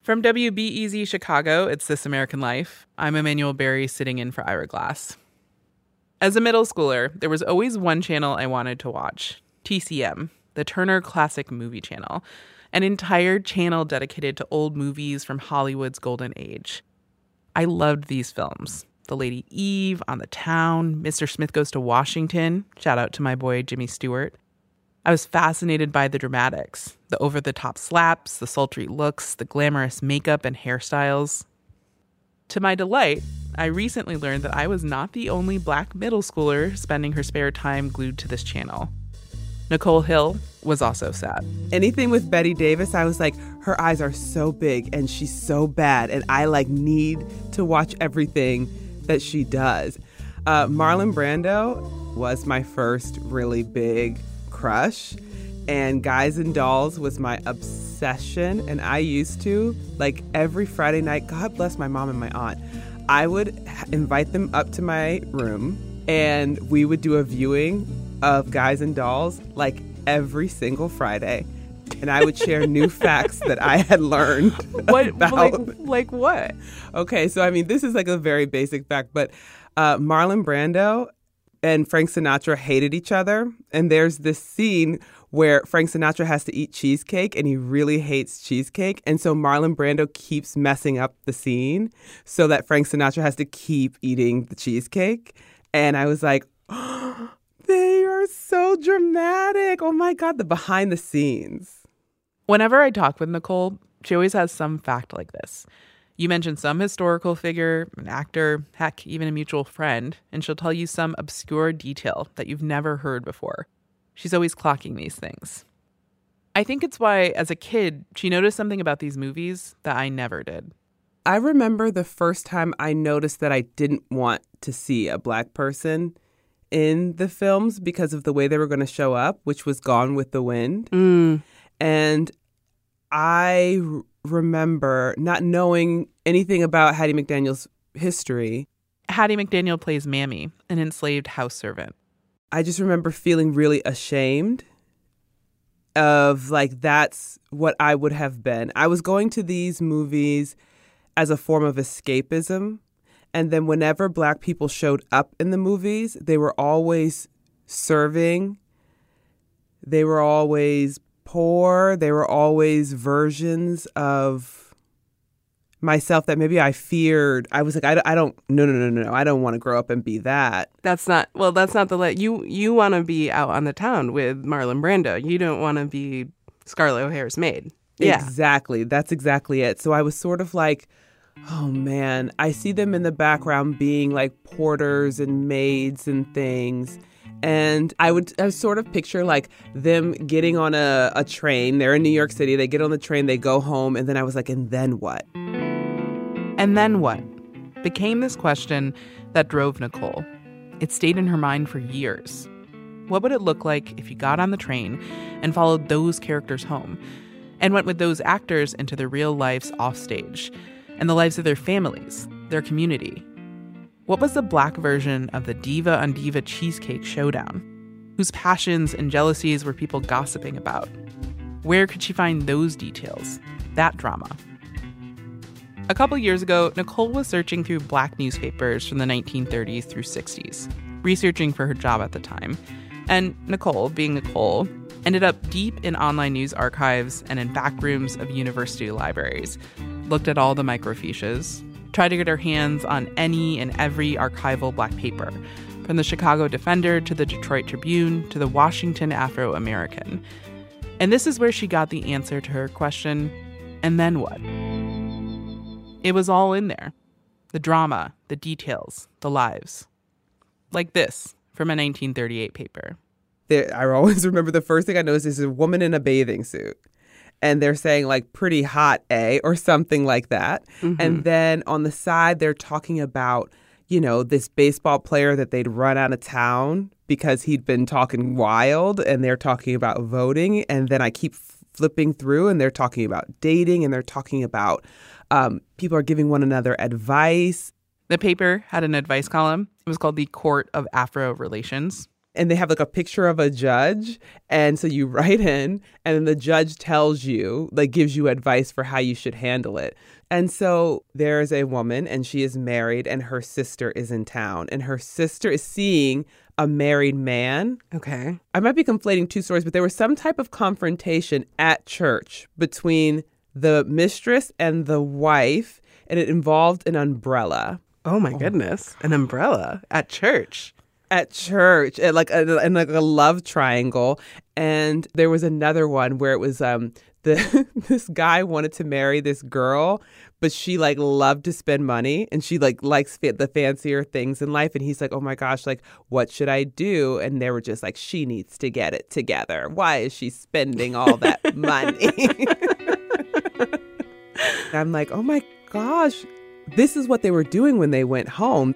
From WBEZ Chicago, it's This American Life. I'm Emmanuel Berry, sitting in for Ira Glass. As a middle schooler, there was always one channel I wanted to watch, TCM, the Turner Classic Movie Channel, an entire channel dedicated to old movies from Hollywood's golden age. I loved these films. The Lady Eve, On the Town, Mr. Smith Goes to Washington, shout out to my boy Jimmy Stewart. I was fascinated by the dramatics, the over-the-top slaps, the sultry looks, the glamorous makeup and hairstyles. To my delight, I recently learned that I was not the only Black middle schooler spending her spare time glued to this channel. Nicole Hill was also sad. Anything with Bette Davis, I was like, her eyes are so big and she's so bad, and I need to watch everything that she does. Marlon Brando was my first really big crush, and Guys and Dolls was my obsession. And I used to, every Friday night, God bless my mom and my aunt, I would invite them up to my room and we would do a viewing of Guys and Dolls every single Friday. And I would share new facts that I had learned. What? About. Like what? Okay, so this is a very basic fact, but Marlon Brando and Frank Sinatra hated each other. And there's this scene where Frank Sinatra has to eat cheesecake and he really hates cheesecake. And so Marlon Brando keeps messing up the scene so that Frank Sinatra has to keep eating the cheesecake. And I was like, oh, they are so dramatic. Oh my God, the behind the scenes. Whenever I talk with Nicole, she always has some fact like this. You mention some historical figure, an actor, heck, even a mutual friend, and she'll tell you some obscure detail that you've never heard before. She's always clocking these things. I think it's why, as a kid, she noticed something about these movies that I never did. I remember the first time I noticed that I didn't want to see a Black person in the films because of the way they were going to show up, which was Gone with the Wind. And I remember not knowing anything about Hattie McDaniel's history. Hattie McDaniel plays Mammy, an enslaved house servant. I just remember feeling really ashamed of that's what I would have been. I was going to these movies as a form of escapism. And then whenever Black people showed up in the movies, they were always serving. They were always poor. They were always versions of myself that maybe I feared. I was like, I don't, no. I don't want to grow up and be that. That's not you want to be out on the town with Marlon Brando. You don't want to be Scarlett O'Hara's maid. Yeah. Exactly. That's exactly it. So I was sort of like, oh man, I see them in the background being like porters and maids and things. And I would sort of picture them getting on a train. They're in New York City. They get on the train, they go home. And then I was like, and then what? And then what? Became this question that drove Nicole. It stayed in her mind for years. What would it look like if you got on the train and followed those characters home and went with those actors into their real lives offstage and the lives of their families, their community? What was the Black version of the Diva on Diva cheesecake showdown? Whose passions and jealousies were people gossiping about? Where could she find those details, that drama? A couple years ago, Nicole was searching through Black newspapers from the 1930s through 60s, researching for her job at the time. And Nicole, being Nicole, ended up deep in online news archives and in back rooms of university libraries, looked at all the microfiches, tried to get her hands on any and every archival Black paper, from the Chicago Defender to the Detroit Tribune to the Washington Afro-American. And this is where she got the answer to her question, and then what? It was all in there. The drama, the details, the lives. Like this from a 1938 paper. I always remember the first thing I noticed is a woman in a bathing suit. And they're saying pretty hot, eh? Or something like that. Mm-hmm. And then on the side, they're talking about, this baseball player that they'd run out of town because he'd been talking wild, and they're talking about voting. And then I keep flipping through and they're talking about dating, and they're talking about people are giving one another advice. The paper had an advice column. It was called the Court of Afro Relations. and they have like a picture of a judge. And so you write in, and then the judge tells you, like gives you advice for how you should handle it. And so there is a woman, and she is married, and her sister is in town, and her sister is seeing a married man. Okay. I might be conflating two stories, but there was some type of confrontation at church between the mistress and the wife, and it involved an umbrella. Oh my goodness. An umbrella at church. At church, in like a love triangle. And there was another one where it was this guy wanted to marry this girl, but she like loved to spend money, and she like likes the fancier things in life. And he's like, oh my gosh, like what should I do? And they were just like, she needs to get it together. Why is she spending all that money? And I'm like, oh my gosh, this is what they were doing when they went home.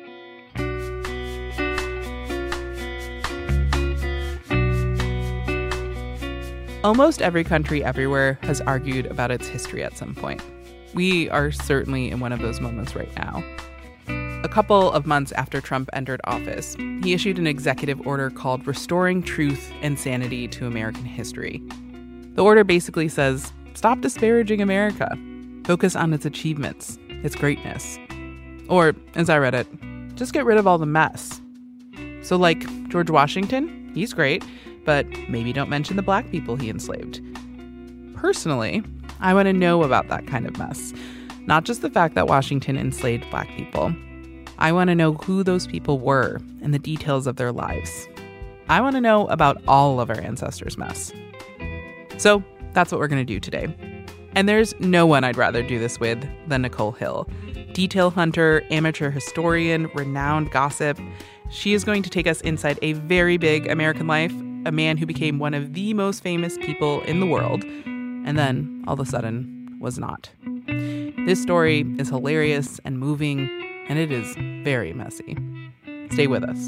Almost every country everywhere has argued about its history at some point. We are certainly in one of those moments right now. A couple of months after Trump entered office, he issued an executive order called Restoring Truth and Sanity to American History. The order basically says, stop disparaging America. Focus on its achievements, its greatness. Or, as I read it, just get rid of all the mess. So like George Washington, he's great, but maybe don't mention the black people he enslaved. Personally, I want to know about that kind of mess. Not just the fact that Washington enslaved black people. I want to know who those people were and the details of their lives. I want to know about all of our ancestors' mess. So that's what we're going to do today. And there's no one I'd rather do this with than Nicole Hill. Detail hunter, amateur historian, renowned gossip. She is going to take us inside a very big American life, a man who became one of the most famous people in the world, and then, all of a sudden, was not. This story is hilarious and moving, and it is very messy. Stay with us.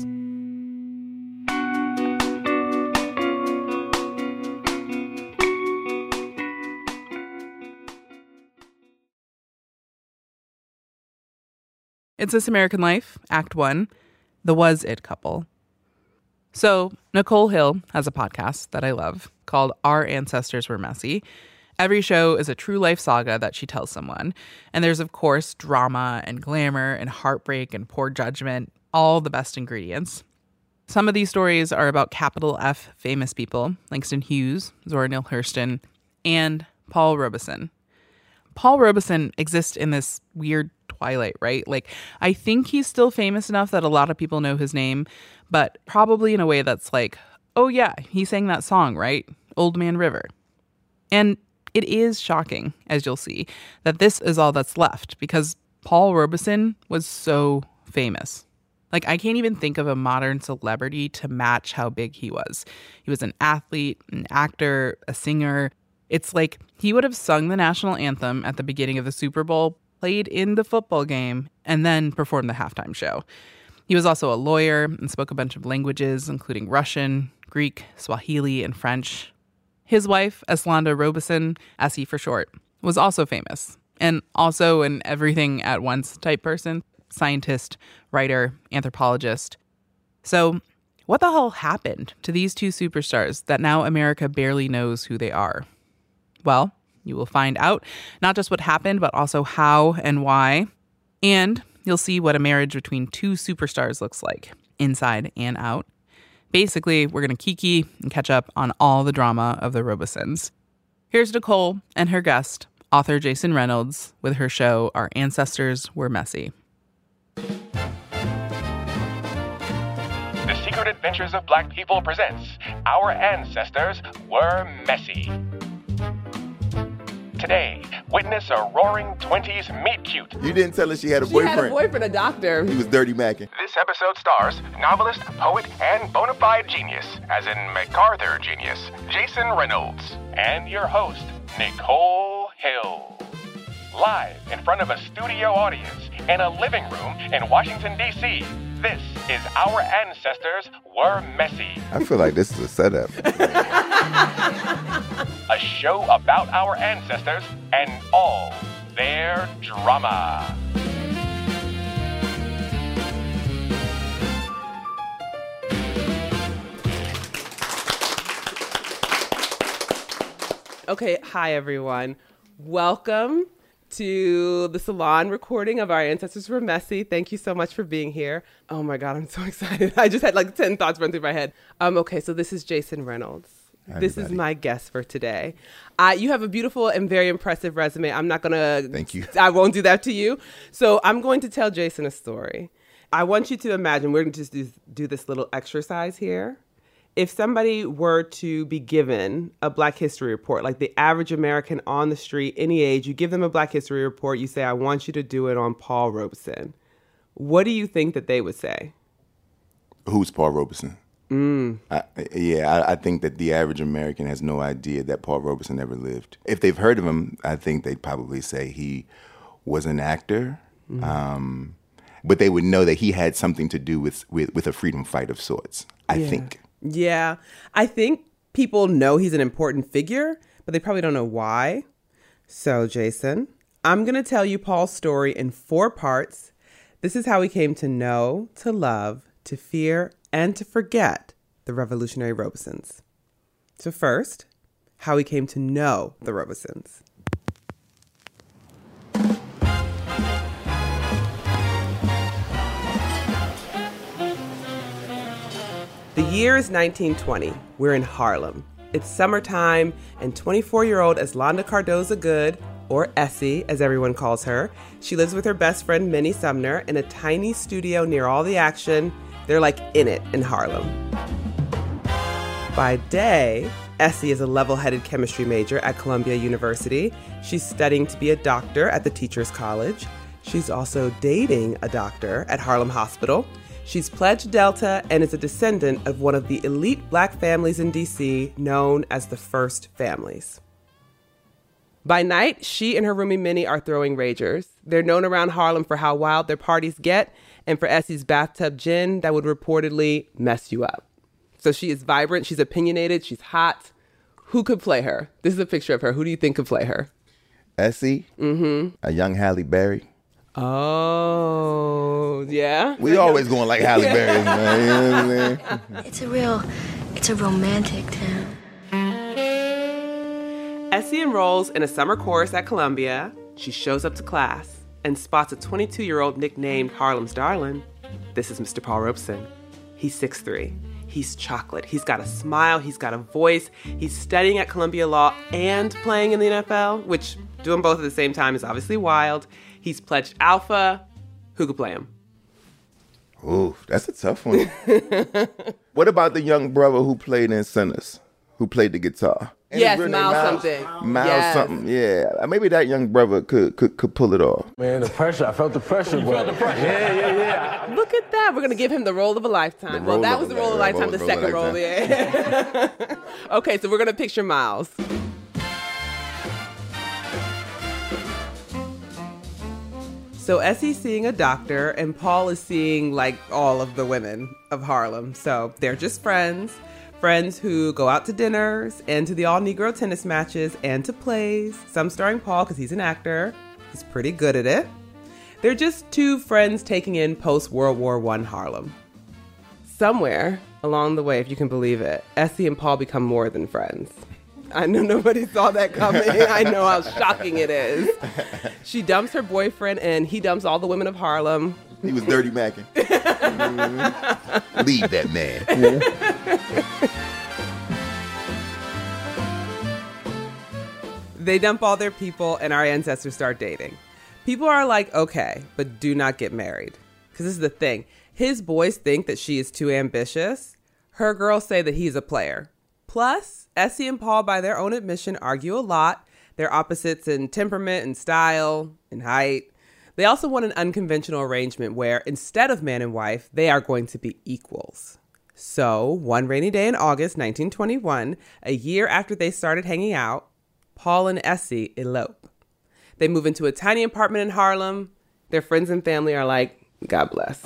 It's This American Life, Act 1, The Was It Couple. So, Nicole Hill has a podcast that I love called Our Ancestors Were Messy. Every show is a true life saga that she tells someone. And there's, of course, drama and glamour and heartbreak and poor judgment, all the best ingredients. Some of these stories are about capital F famous people, Langston Hughes, Zora Neale Hurston, and Paul Robeson. Paul Robeson exists in this weird twilight, right? Like, I think he's still famous enough that a lot of people know his name, but probably in a way that's like, oh yeah, he sang that song, right? Old Man River. And it is shocking, as you'll see, that this is all that's left because Paul Robeson was so famous. Like, I can't even think of a modern celebrity to match how big he was. He was an athlete, an actor, a singer. It's like he would have sung the national anthem at the beginning of the Super Bowl, played in the football game, and then performed the halftime show. He was also a lawyer and spoke a bunch of languages, including Russian, Greek, Swahili, and French. His wife, Eslanda Robeson, Essie for short, was also famous, and also an everything-at-once type person, scientist, writer, anthropologist. So what the hell happened to these two superstars that now America barely knows who they are? Well, you will find out not just what happened, but also how and why. And you'll see what a marriage between two superstars looks like, inside and out. Basically, we're going to kiki and catch up on all the drama of the Robesons. Here's Nicole and her guest, author Jason Reynolds, with her show, Our Ancestors Were Messy. The Secret Adventures of Black People presents Our Ancestors Were Messy. Today, witness a roaring 20s meet cute. You didn't tell her she had a boyfriend. She had a boyfriend, a doctor. He was dirty macking. This episode stars novelist, poet, and bona fide genius, as in MacArthur genius, Jason Reynolds, and your host, Nicole Hill. Live in front of a studio audience in a living room in Washington, D.C., this is Our Ancestors Were Messy. I feel like this is a setup. A show about our ancestors and all their drama. Okay, hi everyone. Welcome to the salon recording of Our Ancestors Were Messy. Thank you so much for being here. Oh my God, I'm so excited. I just had like 10 thoughts run through my head. Okay, so this is Jason Reynolds. Hi, this everybody. is my guest for today. You have a beautiful and very impressive resume. I'm not gonna... Thank you. I won't do that to you. So I'm going to tell Jason a story. I want you to imagine, we're going to just do this little exercise here. If somebody were to be given a Black History report, like the average American on the street, any age, you give them a Black History report, you say, I want you to do it on Paul Robeson. What do you think that they would say? Who's Paul Robeson? I think that the average American has no idea that Paul Robeson ever lived. If they've heard of him, I think they'd probably say he was an actor. But they would know that he had something to do with a freedom fight of sorts, I think. Yeah, I think people know he's an important figure, but they probably don't know why. So, Jason, I'm going to tell you Paul's story in 4 parts. This is how he came to know, to love, to fear, and to forget the Revolutionary Robesons. So first, how he came to know the Robesons. The year is 1920. We're in Harlem. It's summertime, and 24-year-old Eslanda Cardoza Good, or Essie, as everyone calls her, she lives with her best friend Minnie Sumner in a tiny studio near all the action. They're like in it in Harlem. By day, Essie is a level-headed chemistry major at Columbia University. She's studying to be a doctor at the Teachers College. She's also dating a doctor at Harlem Hospital. She's pledged Delta and is a descendant of one of the elite Black families in D.C. known as the First Families. By night, she and her roomie Minnie are throwing ragers. They're known around Harlem for how wild their parties get and for Essie's bathtub gin that would reportedly mess you up. So she is vibrant, she's opinionated, she's hot. Who could play her? This is a picture of her. Who do you think could play her? Essie, a young Halle Berry. Oh, yeah? We always going like Halle Berry, man. You know what I'm saying? It's a romantic town. Essie enrolls in a summer course at Columbia. She shows up to class and spots a 22-year-old nicknamed Harlem's Darling. This is Mr. Paul Robeson. He's 6'3". He's chocolate. He's got a smile. He's got a voice. He's studying at Columbia Law and playing in the NFL, which doing both at the same time is obviously wild. He's pledged Alpha. Who could play him? Ooh, that's a tough one. What about the young brother who played in Sinners, who played the guitar? Yes, His real name Miles something. Miles Yes. something, yeah. Maybe that young brother could pull it off. Man, the pressure. I felt the pressure, bro. Yeah. Look at that. We're going to give him the role of a lifetime. The Well, role that of was a the role of a lifetime, the role of a second role. lifetime. Yeah. Okay, so we're going to picture Miles. So Essie's seeing a doctor, and Paul is seeing, like, all of the women of Harlem. So they're just friends. Friends who go out to dinners and to the all-Negro tennis matches and to plays, some starring Paul because he's an actor. He's pretty good at it. They're just 2 friends taking in post-World War I Harlem. Somewhere along the way, if you can believe it, Essie and Paul become more than friends. I know nobody saw that coming. I know how shocking it is. She dumps her boyfriend and he dumps all the women of Harlem. He was dirty macking. Leave that man. They dump all their people and our ancestors start dating. People are like, okay, but do not get married. Because this is the thing. His boys think that she is too ambitious. Her girls say that he's a player. Plus, Essie and Paul, by their own admission, argue a lot. They're opposites in temperament and style and height. They also want an unconventional arrangement where, instead of man and wife, they are going to be equals. So, one rainy day in August 1921, a year after they started hanging out, Paul and Essie elope. They move into a tiny apartment in Harlem. Their friends and family are like, God bless.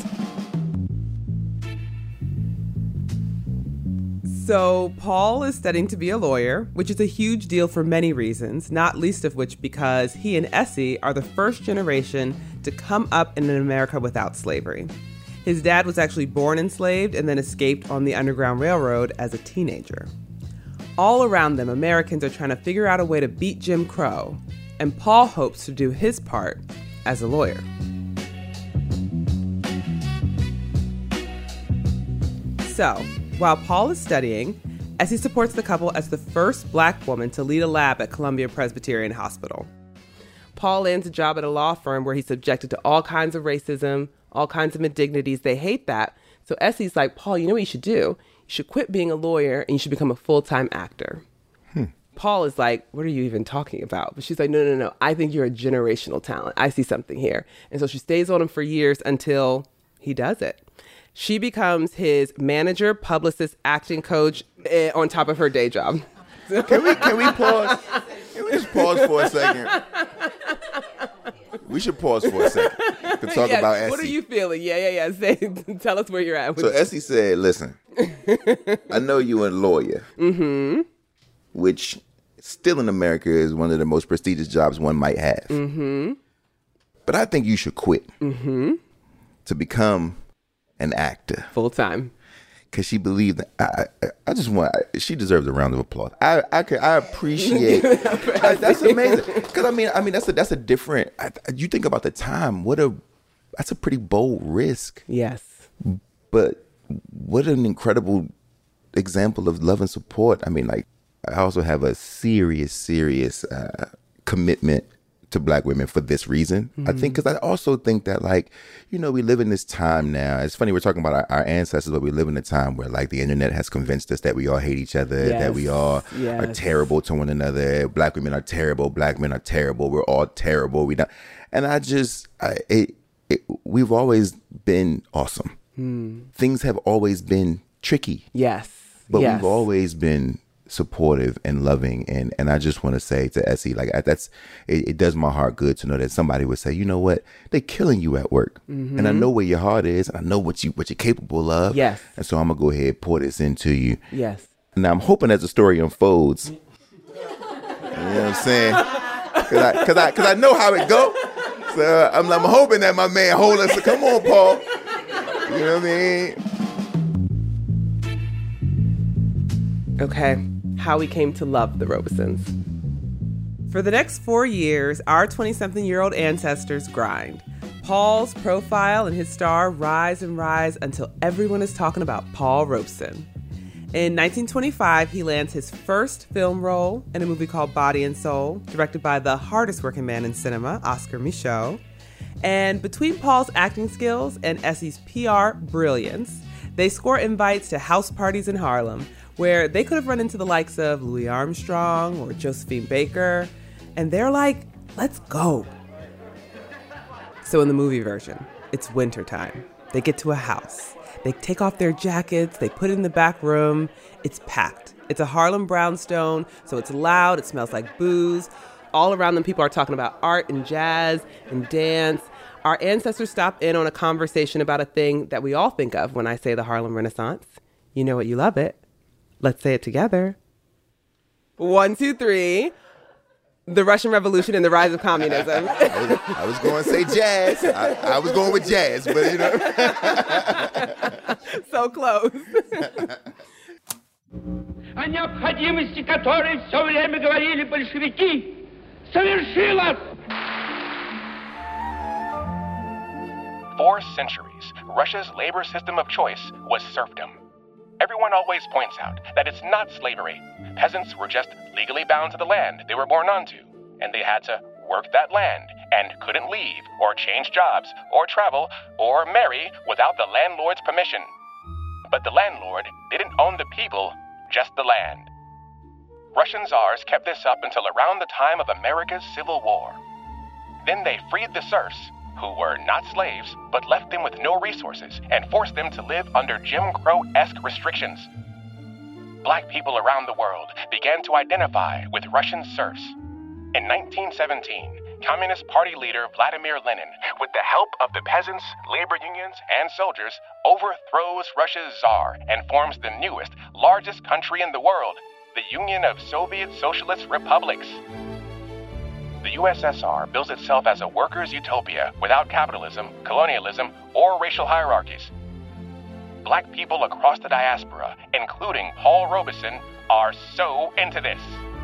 So Paul is studying to be a lawyer, which is a huge deal for many reasons, not least of which because he and Essie are the first generation to come up in an America without slavery. His dad was actually born enslaved and then escaped on the Underground Railroad as a teenager. All around them, Americans are trying to figure out a way to beat Jim Crow, and Paul hopes to do his part as a lawyer. So, while Paul is studying, Essie supports the couple as the first Black woman to lead a lab at Columbia Presbyterian Hospital. Paul lands a job at a law firm where he's subjected to all kinds of racism, all kinds of indignities. They hate that. So Essie's like, Paul, you know what you should do? You should quit being a lawyer and you should become a full-time actor. Paul is like, what are you even talking about? But she's like, no. I think you're a generational talent. I see something here. And so she stays on him for years until he does it. She becomes his manager, publicist, acting coach on top of her day job. Can we pause? Can we just pause for a second? We should pause for a second to talk about Essie. What are you feeling? Yeah. Tell us where you're at. So Essie said, listen, I know you're a lawyer, which still in America is one of the most prestigious jobs one might have. But I think you should quit to become an actor. Full-time. Because she believed that she deserves a round of applause. I appreciate that's amazing. Because I mean that's a different. You think about the time. That's a pretty bold risk. Yes. But what an incredible example of love and support. I mean, like, I also have a serious commitment to Black women for this reason. I think because I also think that, like, you know, we live in this time now. It's funny, we're talking about our ancestors, but we live in a time where, like, the internet has convinced us that we all hate each other, that we all are terrible to one another. Black women are terrible. Black men are terrible. We're all terrible. We've always been awesome. Things have always been tricky. Yes. But we've always been supportive and loving, and I just want to say to Essie, like, it does my heart good to know that somebody would say, you know what, they're killing you at work, and I know where your heart is, and I know what you're capable of, and so I'm gonna go ahead and pour this into you. Now I'm hoping as the story unfolds, you know what I'm saying, because I know how it go, so I'm hoping that my man hold us. Come on, Paul, you know what I mean? Okay. How we came to love the Robesons. For the next 4 years, our 20-something-year-old ancestors grind. Paul's profile and his star rise and rise until everyone is talking about Paul Robeson. In 1925, he lands his first film role in a movie called Body and Soul, directed by the hardest working man in cinema, Oscar Micheaux. And between Paul's acting skills and Essie's PR brilliance, they score invites to house parties in Harlem, where they could have run into the likes of Louis Armstrong or Josephine Baker, and they're like, let's go. So in the movie version, it's wintertime. They get to a house. They take off their jackets, they put it in the back room. It's packed. It's a Harlem brownstone, so it's loud, it smells like booze. All around them, people are talking about art and jazz and dance. Our ancestors stop in on a conversation about a thing that we all think of when I say the Harlem Renaissance. You know it, you love it. Let's say it together. 1, 2, 3. The Russian Revolution and the rise of communism. I was going to say jazz. I was going with jazz, but you know. So close. О необходимости которой все время говорили большевики, совершилась. For centuries, Russia's labor system of choice was serfdom. Everyone always points out that it's not slavery. Peasants were just legally bound to the land they were born onto, and they had to work that land and couldn't leave or change jobs or travel or marry without the landlord's permission. But the landlord didn't own the people, just the land. Russian czars kept this up until around the time of America's Civil War. Then they freed the serfs, who were not slaves, but left them with no resources and forced them to live under Jim Crow-esque restrictions. Black people around the world began to identify with Russian serfs. In 1917, Communist Party leader Vladimir Lenin, with the help of the peasants, labor unions, and soldiers, overthrows Russia's Tsar and forms the newest, largest country in the world, the Union of Soviet Socialist Republics. The USSR bills itself as a workers' utopia without capitalism, colonialism, or racial hierarchies. black people across the diaspora, including Paul Robeson, are so into this.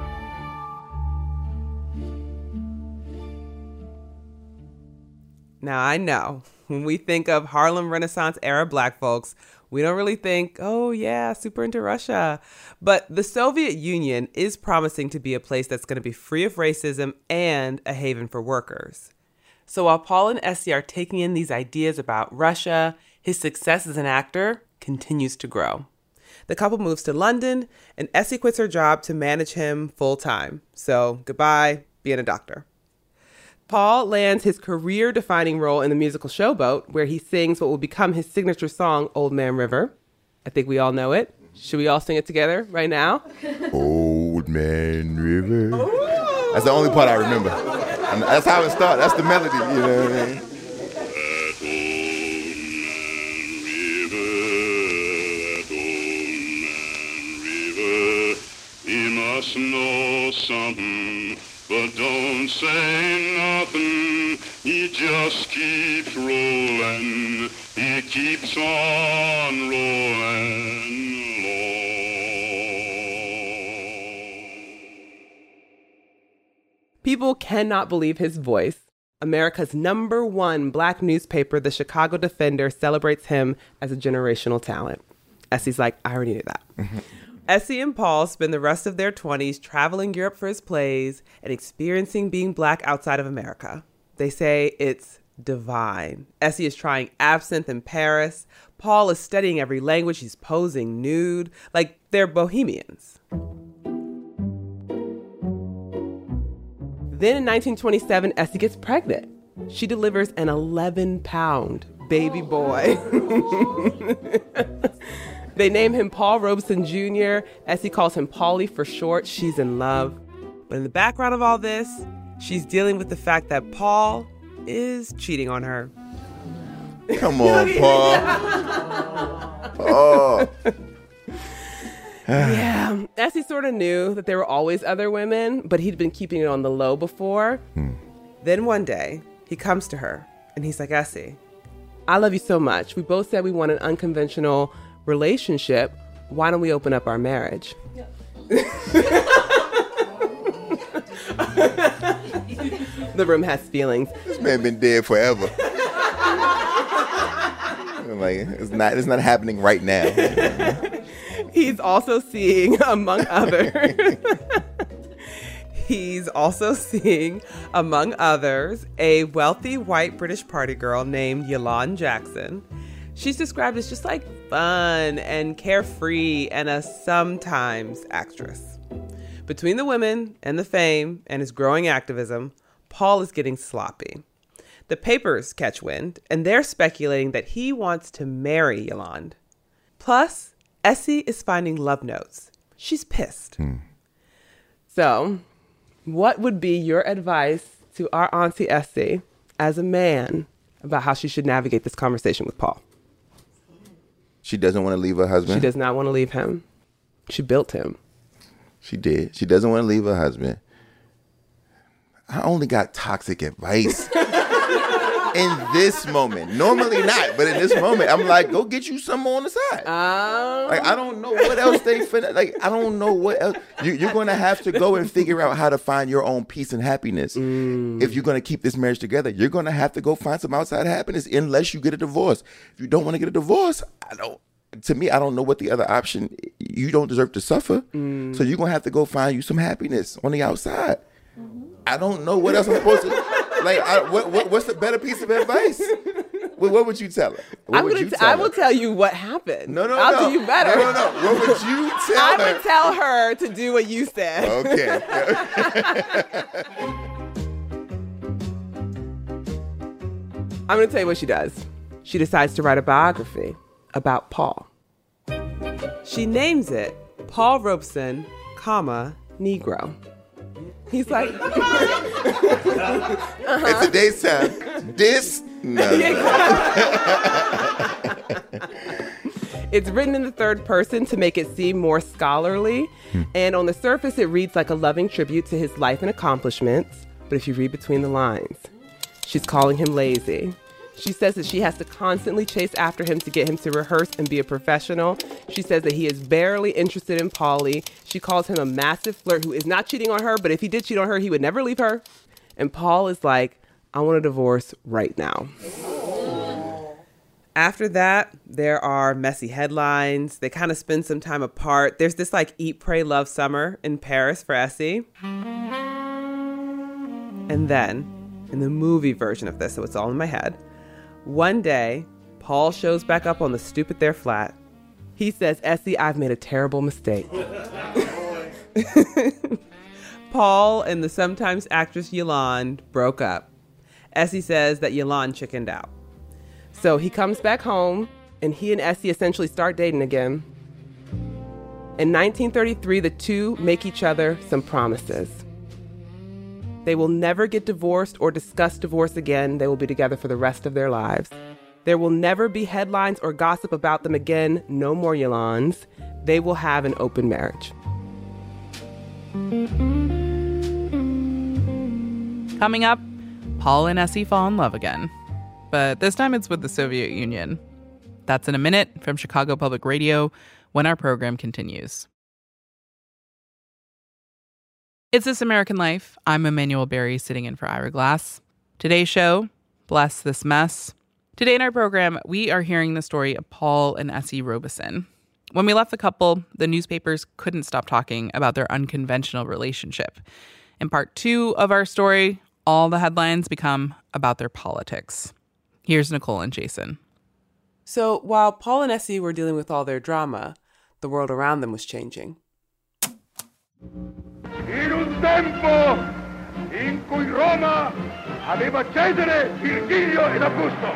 Now, I know when we think of Harlem Renaissance era black folks, we don't really think, oh yeah, super into Russia. But the Soviet Union is promising to be a place that's going to be free of racism and a haven for workers. So while Paul and Essie are taking in these ideas about Russia, his success as an actor continues to grow. The couple moves to London, and Essie quits her job to manage him full-time. So goodbye, being a doctor. Paul lands his career-defining role in the musical Showboat, where he sings what will become his signature song, Old Man River. I think we all know it. Should we all sing it together right now? Old Man River. Ooh. That's the only part I remember. And that's how it starts. That's the melody, you know what I mean? Must know something, but don't say nothing. He just keeps rolling. He keeps on rolling along. People cannot believe his voice. America's #1 black newspaper, the Chicago Defender, celebrates him as a generational talent. Essie's like, I already knew that. Essie and Paul spend the rest of their 20s traveling Europe for his plays and experiencing being black outside of America. They say it's divine. Essie is trying absinthe in Paris. Paul is studying every language. He's posing nude. Like they're bohemians. Then in 1927, Essie gets pregnant. She delivers an 11-pound baby boy. They name him Paul Robeson Jr. Essie calls him Paulie for short. She's in love. But in the background of all this, she's dealing with the fact that Paul is cheating on her. Come on, Paul. Oh. Yeah, Essie sort of knew that there were always other women, but he'd been keeping it on the low before. Then one day, he comes to her, and he's like, Essie, I love you so much. We both said we want an unconventional relationship. Why don't we open up our marriage? Yeah. The room has feelings. This man been dead forever. Like it's not happening right now. He's also seeing, among others, a wealthy white British party girl named Yolande Jackson. She's described as just like fun and carefree and a sometimes actress. Between the women and the fame and his growing activism, Paul is getting sloppy. The papers catch wind, and they're speculating that he wants to marry Yolande. Plus, Essie is finding love notes. She's pissed. So, what would be your advice to our Auntie Essie as a man about how she should navigate this conversation with Paul? She doesn't want to leave her husband. She does not want to leave him. She built him. She did. She doesn't want to leave her husband. I only got toxic advice in this moment. Normally not, but in this moment, I'm like, go get you some on the side. Like, I don't know what else they finna. Like, I don't know what else. You're going to have to go and figure out how to find your own peace and happiness. If you're going to keep this marriage together, you're going to have to go find some outside happiness unless you get a divorce. If you don't want to get a divorce, to me, I don't know what the other option. You don't deserve to suffer. So you're going to have to go find you some happiness on the outside. I don't know what else I'm supposed to. Like, what's the better piece of advice? What would you tell her? I will tell you what happened. No. I'll do you better. No. What would you tell her? I would tell her to do what you said. Okay. I'm going to tell you what she does. She decides to write a biography about Paul. She names it Paul Robeson, Negro. He's like, In today's time, It's written in the third person to make it seem more scholarly. And on the surface, it reads like a loving tribute to his life and accomplishments. But if you read between the lines, she's calling him lazy. She says that she has to constantly chase after him to get him to rehearse and be a professional. She says that he is barely interested in Paulie. She calls him a massive flirt who is not cheating on her, but if he did cheat on her, he would never leave her. And Paul is like, I want a divorce right now. After that, there are messy headlines. They kind of spend some time apart. There's this like eat, pray, love summer in Paris for Essie. And then, in the movie version of this, so it's all in my head, one day, Paul shows back up on the stoop at their flat. He says, Essie, I've made a terrible mistake. Paul and the sometimes actress Yolande broke up. Essie says that Yolande chickened out. So he comes back home, and he and Essie essentially start dating again. In 1933, the two make each other some promises. They will never get divorced or discuss divorce again. They will be together for the rest of their lives. There will never be headlines or gossip about them again. No more Yolandes. They will have an open marriage. Coming up, Paul and Essie fall in love again. But this time it's with the Soviet Union. That's in a minute from Chicago Public Radio when our program continues. It's This American Life. I'm Emmanuel Berry sitting in for Ira Glass. Today's show, Bless This Mess. Today in our program, we are hearing the story of Paul and Essie Robeson. When we left the couple, the newspapers couldn't stop talking about their unconventional relationship. In part 2 of our story, all the headlines become about their politics. Here's Nicole and Jason. So while Paul and Essie were dealing with all their drama, the world around them was changing. In un tempo in cui Roma aveva Cesare, Virgilio ed Augusto.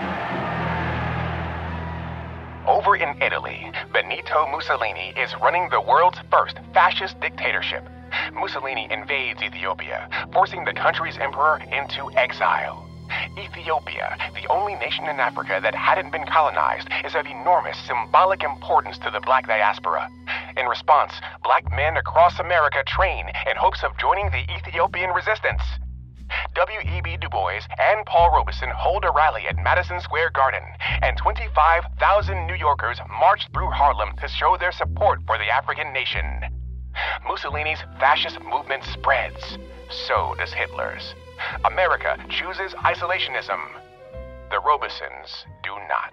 Over in Italy, Benito Mussolini is running the world's first fascist dictatorship. Mussolini invades Ethiopia, forcing the country's emperor into exile. Ethiopia, the only nation in Africa that hadn't been colonized, is of enormous symbolic importance to the black diaspora. In response, black men across America train in hopes of joining the Ethiopian resistance. W.E.B. Du Bois and Paul Robeson hold a rally at Madison Square Garden, and 25,000 New Yorkers march through Harlem to show their support for the African nation. Mussolini's fascist movement spreads. So does Hitler's. America chooses isolationism. The Robesons do not.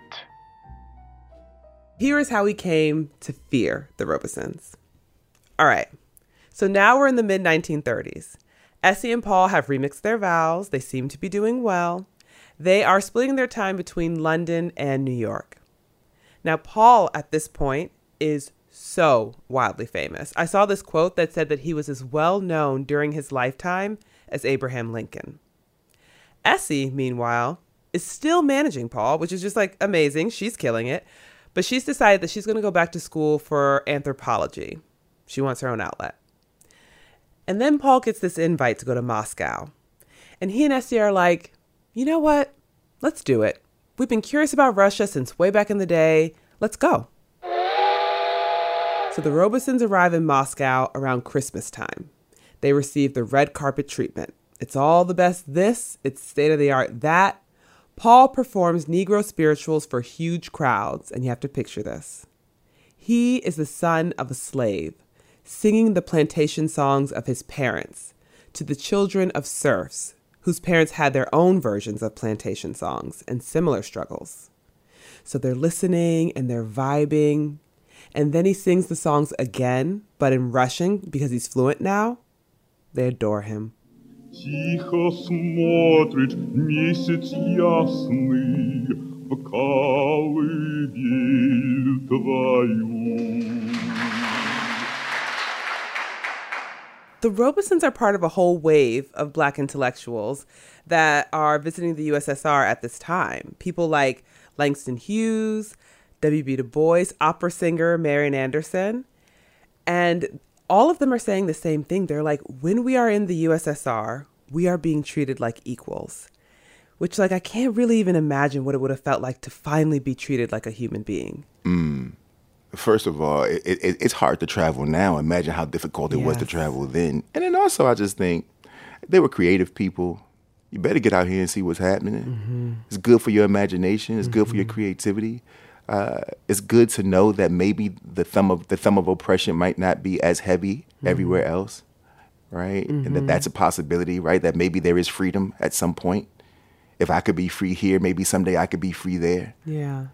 Here is how we came to fear the Robesons. All right, so now we're in the mid-1930s. Essie and Paul have remixed their vows. They seem to be doing well. They are splitting their time between London and New York. Now, Paul, at this point, is so wildly famous. I saw this quote that said that he was as well known during his lifetime as Abraham Lincoln. Essie, meanwhile, is still managing Paul, which is just like amazing. She's killing it. But she's decided that she's going to go back to school for anthropology. She wants her own outlet. And then Paul gets this invite to go to Moscow. And he and Essie are like, you know what? Let's do it. We've been curious about Russia since way back in the day. Let's go. So the Robesons arrive in Moscow around Christmas time. They receive the red carpet treatment. It's all the best this, it's state-of-the-art that. Paul performs Negro spirituals for huge crowds, and you have to picture this. He is the son of a slave, singing the plantation songs of his parents to the children of serfs, whose parents had their own versions of plantation songs and similar struggles. So they're listening and they're vibing, and then he sings the songs again, but in Russian because he's fluent now. They adore him. Тихо смотрит месяц ясный в колыбель твою. The Robesons are part of a whole wave of Black intellectuals that are visiting the USSR at this time. People like Langston Hughes, W.B. Du Bois, opera singer Marian Anderson. And all of them are saying the same thing. They're like, when we are in the USSR, we are being treated like equals. Which, like, I can't really even imagine what it would have felt like to finally be treated like a human being. First of all, it's hard to travel now. Imagine how difficult it was to travel then. And then also, I just think they were creative people. you better get out here and see what's happening. It's good for your imagination. It's good for your creativity. It's good to know that maybe the thumb of oppression might not be as heavy everywhere else, right? And that's a possibility, right? That maybe there is freedom at some point. If I could be free here, maybe someday I could be free there. Yeah.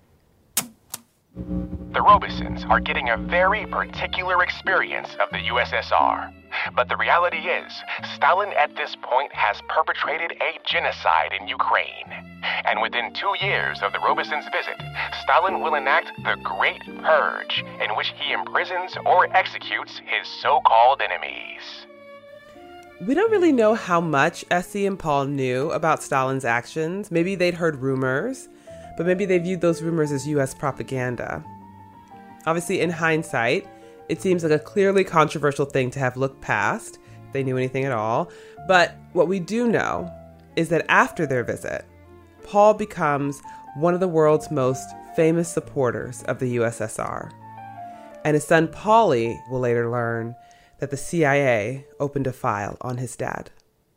The Robesons are getting a very particular experience of the USSR. But the reality is, Stalin at this point has perpetrated a genocide in Ukraine. And within 2 years of the Robesons' visit, Stalin will enact the Great Purge, in which he imprisons or executes his so-called enemies. We don't really know how much Essie and Paul knew about Stalin's actions. Maybe they'd heard rumors, but maybe they viewed those rumors as U.S. propaganda. Obviously, in hindsight, it seems like a clearly controversial thing to have looked past, if they knew anything at all. But what we do know is that after their visit, Paul becomes one of the world's most famous supporters of the USSR. And his son Paulie will later learn that the CIA opened a file on his dad.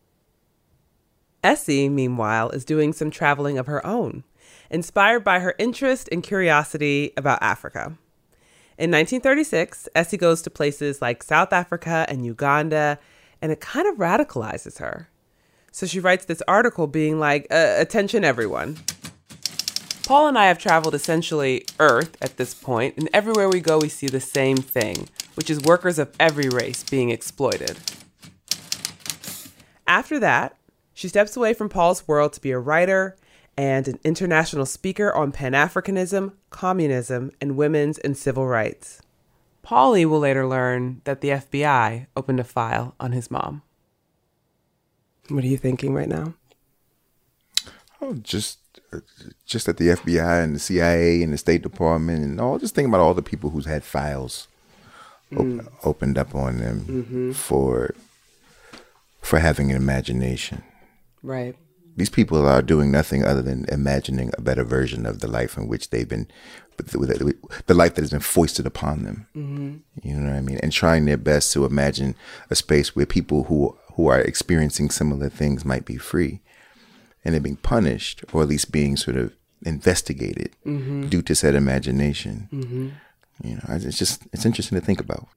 Essie, meanwhile, is doing some traveling of her own, inspired by her interest and curiosity about Africa. In 1936, Essie goes to places like South Africa and Uganda, and it kind of radicalizes her. So she writes this article being like, attention everyone. Paul and I have traveled essentially Earth at this point, and everywhere we go we see the same thing, which is workers of every race being exploited. After that, she steps away from Paul's world to be a writer and an international speaker on Pan-Africanism, communism, and women's and civil rights. Paulie will later learn that the FBI opened a file on his mom. What are you thinking right now? Oh, just that the FBI and the CIA and the State Department and all, just thinking about all the people who's had files opened up on them for having an imagination. Right. These people are doing nothing other than imagining a better version of the life in which they've been, the life that has been foisted upon them. You know what I mean? And trying their best to imagine a space where people who are experiencing similar things might be free. And they're being punished, or at least being sort of investigated due to said imagination. You know, it's interesting to think about.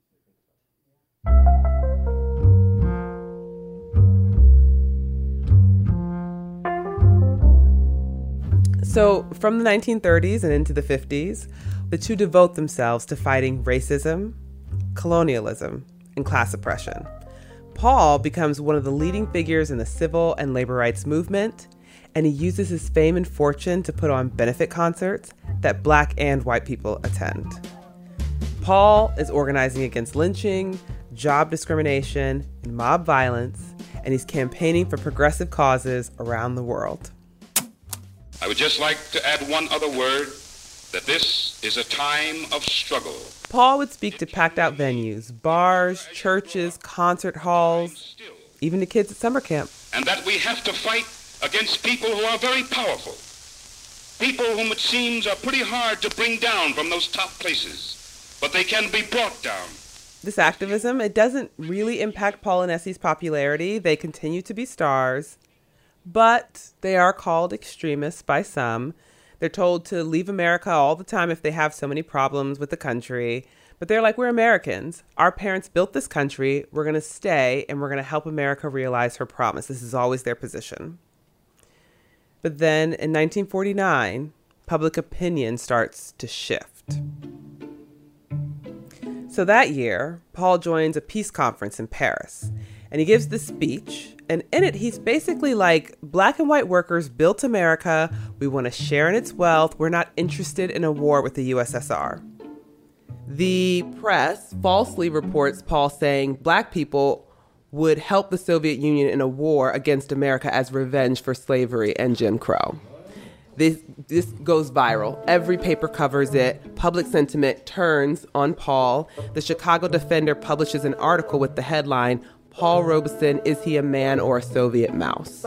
So from the 1930s and into the 50s, the two devote themselves to fighting racism, colonialism, and class oppression. Paul becomes one of the leading figures in the civil and labor rights movement, and he uses his fame and fortune to put on benefit concerts that Black and white people attend. Paul is organizing against lynching, job discrimination, and mob violence, and he's campaigning for progressive causes around the world. I would just like to add one other word, that this is a time of struggle. Paul would speak to packed out venues, bars, churches, concert halls, even to kids at summer camp. And that we have to fight against people who are very powerful, people whom it seems are pretty hard to bring down from those top places, but they can be brought down. This activism, it doesn't really impact Paul and Essie's popularity. They continue to be stars, but they are called extremists by some. They're told to leave America all the time if they have so many problems with the country. But they're like, we're Americans. Our parents built this country. We're going to stay, and we're going to help America realize her promise. This is always their position. But then in 1949, public opinion starts to shift. So that year, Paul joins a peace conference in Paris, and he gives this speech. And in it, he's basically like, Black and white workers built America. We want to share in its wealth. We're not interested in a war with the USSR. The press falsely reports Paul saying Black people would help the Soviet Union in a war against America as revenge for slavery and Jim Crow. This goes viral. Every paper covers it. Public sentiment turns on Paul. The Chicago Defender publishes an article with the headline, Paul Robeson, is he a man or a Soviet mouse?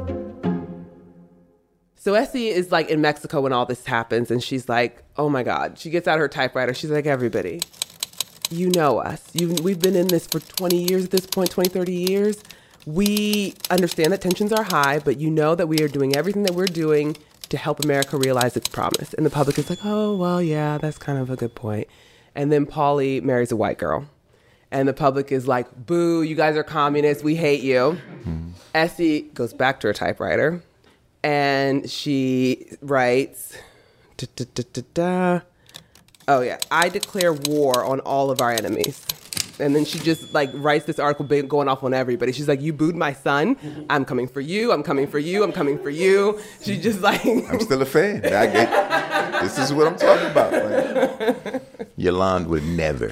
So Essie is like in Mexico when all this happens, and she's like, oh my God. She gets out her typewriter. She's like, everybody, you know us. We've been in this for 20 years at this point, 20, 30 years. We understand that tensions are high, but you know that we are doing everything that we're doing to help America realize its promise. And the public is like, oh, well, yeah, that's kind of a good point. And then Paulie marries a white girl. And the public is like, boo, you guys are communists. We hate you. Essie goes back to her typewriter and she writes, oh, yeah, I declare war on all of our enemies. And then she just like writes this article going off on everybody. She's like, you booed my son. I'm coming for you. I'm coming for you. I'm coming for you. She just like... I'm still a fan. This is what I'm talking about. Like, Yolande would never.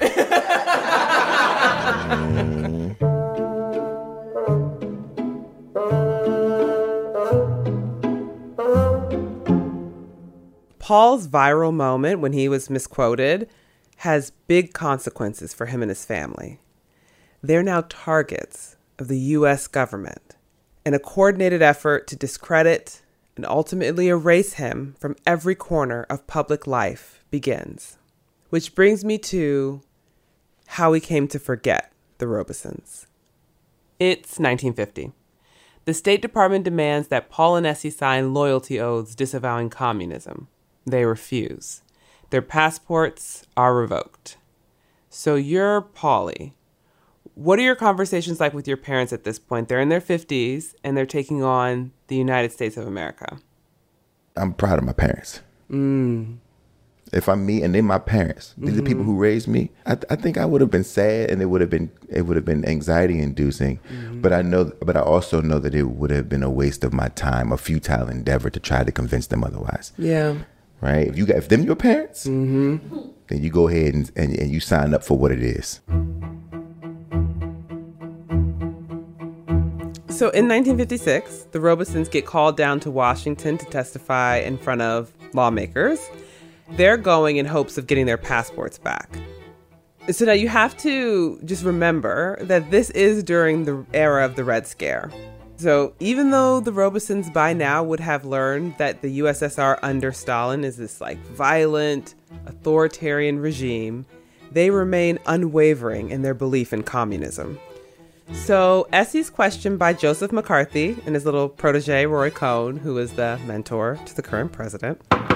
Paul's viral moment when he was misquoted has big consequences for him and his family. They're now targets of the U.S. government in a coordinated effort to discredit and ultimately erase him from every corner of public life begins. Which brings me to how we came to forget the Robesons. It's 1950. The State Department demands that Paul and Essie sign loyalty oaths disavowing communism. They refuse. Their passports are revoked. So you're Paulie. What are your conversations like with your parents at this point? They're in their 50s and they're taking on the United States of America. I'm proud of my parents. If I'm me and they're my parents, these are people who raised me, I think I would have been sad and it would have been anxiety inducing. But I also know that it would have been a waste of my time, a futile endeavor to try to convince them otherwise. Yeah. Right? If them your parents, then you go ahead and you sign up for what it is. So in 1956, the Robesons get called down to Washington to testify in front of lawmakers. They're going in hopes of getting their passports back. So now you have to just remember that this is during the era of the Red Scare. So even though the Robesons by now would have learned that the USSR under Stalin is this like violent, authoritarian regime, they remain unwavering in their belief in communism. So Essie's questioned by Joseph McCarthy and his little protege, Roy Cohn, who is the mentor to the current president.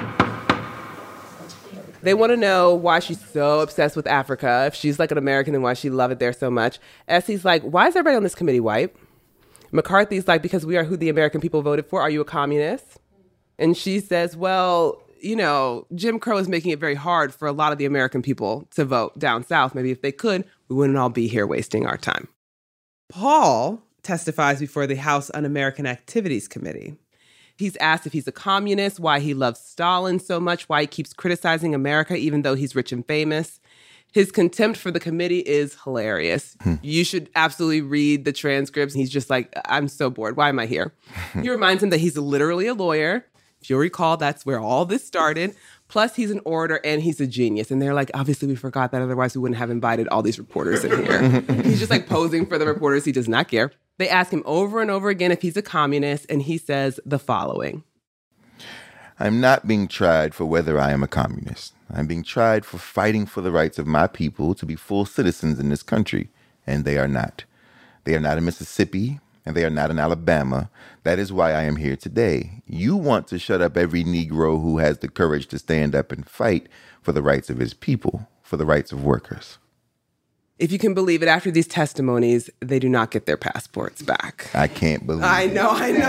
They want to know why she's so obsessed with Africa. If she's like an American, then why she love it there so much. Essie's like, why is everybody on this committee white? McCarthy's like, because we are who the American people voted for. Are you a communist? And she says, well, you know, Jim Crow is making it very hard for a lot of the American people to vote down south. Maybe if they could, we wouldn't all be here wasting our time. Paul testifies before the House Un-American Activities Committee. He's asked if he's a communist, why he loves Stalin so much, why he keeps criticizing America even though he's rich and famous. His contempt for the committee is hilarious. You should absolutely read the transcripts. He's just like, I'm so bored. Why am I here? He reminds him that he's literally a lawyer. If you'll recall, that's where all this started. Plus, he's an orator and he's a genius. And they're like, obviously, we forgot that. Otherwise, we wouldn't have invited all these reporters in here. He's just like posing for the reporters. He does not care. They ask him over and over again if he's a communist. And he says the following. I'm not being tried for whether I am a communist. I'm being tried for fighting for the rights of my people to be full citizens in this country, and they are not. They are not in Mississippi, and they are not in Alabama. That is why I am here today. You want to shut up every Negro who has the courage to stand up and fight for the rights of his people, for the rights of workers. If you can believe it, after these testimonies, they do not get their passports back. I can't believe it. I know.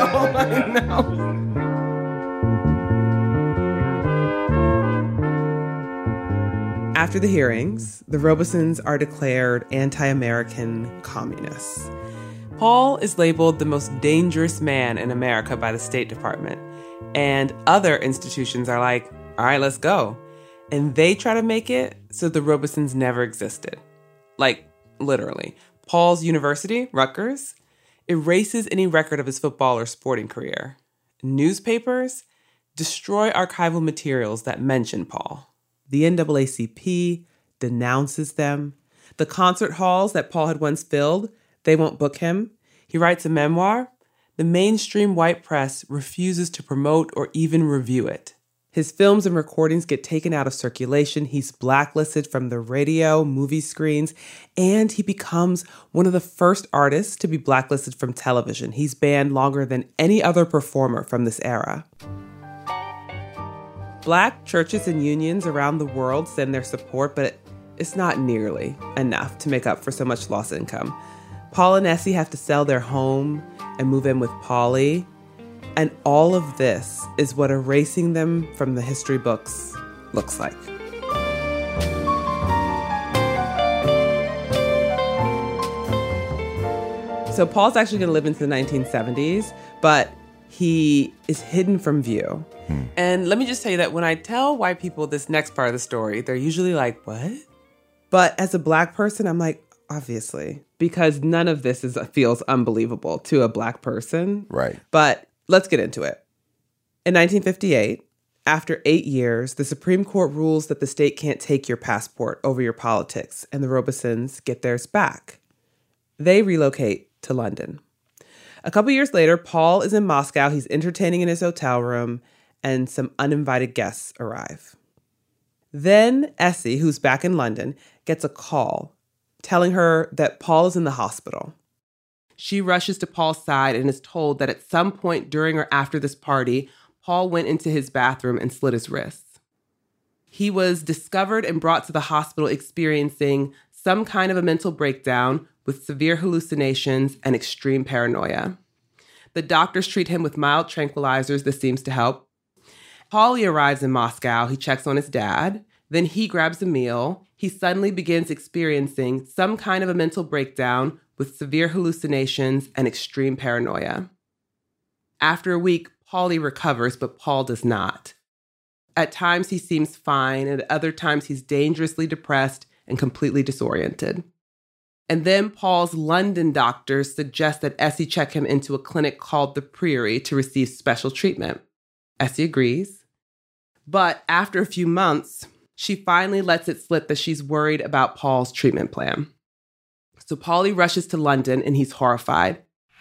After the hearings, the Robesons are declared anti-American communists. Paul is labeled the most dangerous man in America by the State Department. And other institutions are like, all right, let's go. And they try to make it so the Robesons never existed. Like, literally. Paul's university, Rutgers, erases any record of his football or sporting career. Newspapers destroy archival materials that mention Paul. The NAACP denounces them. The concert halls that Paul had once filled, they won't book him. He writes a memoir. The mainstream white press refuses to promote or even review it. His films and recordings get taken out of circulation. He's blacklisted from the radio, movie screens, and he becomes one of the first artists to be blacklisted from television. He's banned longer than any other performer from this era. Black churches and unions around the world send their support, but it's not nearly enough to make up for so much lost income. Paul and Essie have to sell their home and move in with Paulie. And all of this is what erasing them from the history books looks like. So Paul's actually going to live into the 1970s, but he is hidden from view. And let me just tell you that when I tell white people this next part of the story, they're usually like, what? But as a Black person, I'm like, obviously, because none of this feels unbelievable to a Black person. Right. But let's get into it. In 1958, after 8 years, the Supreme Court rules that the state can't take your passport over your politics, and the Robesons get theirs back. They relocate to London. A couple years later, Paul is in Moscow. He's entertaining in his hotel room, and some uninvited guests arrive. Then Essie, who's back in London, gets a call telling her that Paul is in the hospital. She rushes to Paul's side and is told that at some point during or after this party, Paul went into his bathroom and slit his wrists. He was discovered and brought to the hospital experiencing some kind of a mental breakdown with severe hallucinations and extreme paranoia. The doctors treat him with mild tranquilizers. This seems to help. Paulie arrives in Moscow. He checks on his dad. Then he grabs a meal. He suddenly begins experiencing some kind of a mental breakdown with severe hallucinations and extreme paranoia. After a week, Paulie recovers, but Paul does not. At times, he seems fine, and at other times, he's dangerously depressed and completely disoriented. And then Paul's London doctors suggest that Essie check him into a clinic called the Priory to receive special treatment. Essie agrees. But after a few months, she finally lets it slip that she's worried about Paul's treatment plan. So Paulie rushes to London and he's horrified.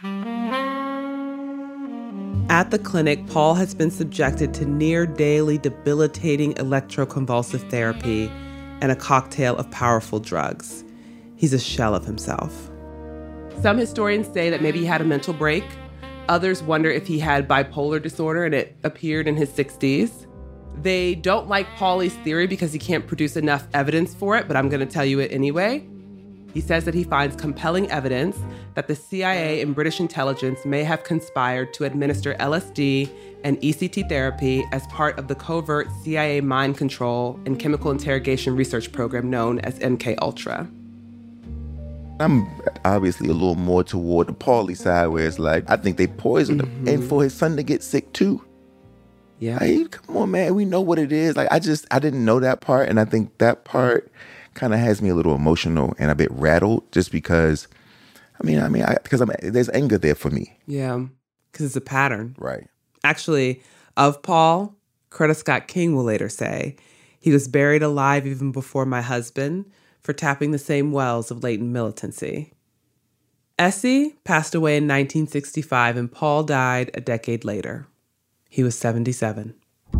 At the clinic, Paul has been subjected to near daily debilitating electroconvulsive therapy and a cocktail of powerful drugs. He's a shell of himself. Some historians say that maybe he had a mental break. Others wonder if he had bipolar disorder and it appeared in his 60s. They don't like Paulie's theory because he can't produce enough evidence for it, but I'm going to tell you it anyway. He says that he finds compelling evidence that the CIA and British intelligence may have conspired to administer LSD and ECT therapy as part of the covert CIA mind control and chemical interrogation research program known as MKUltra. I'm obviously a little more toward the Paulie side, where it's like, I think they poisoned him, and for his son to get sick too. Yeah. Like, come on, man, we know what it is. Like, I didn't know that part, and I think that part kind of has me a little emotional and a bit rattled, just because, there's anger there for me. Yeah, because it's a pattern. Right. Actually, of Paul, Coretta Scott King will later say, he was buried alive even before my husband for tapping the same wells of latent militancy. Essie passed away in 1965 and Paul died a decade later. He was 77.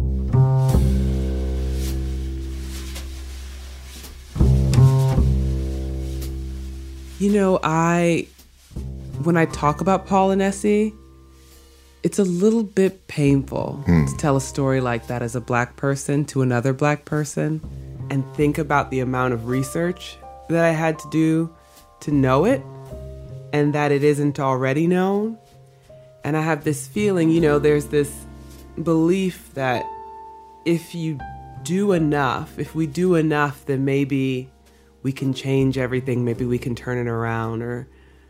You know, when I talk about Paul and Essie, it's a little bit painful to tell a story like that as a Black person to another Black person and think about the amount of research that I had to do to know it and that it isn't already known. And I have this feeling, there's this belief that if we do enough, then maybe we can change everything. Maybe we can turn it around or,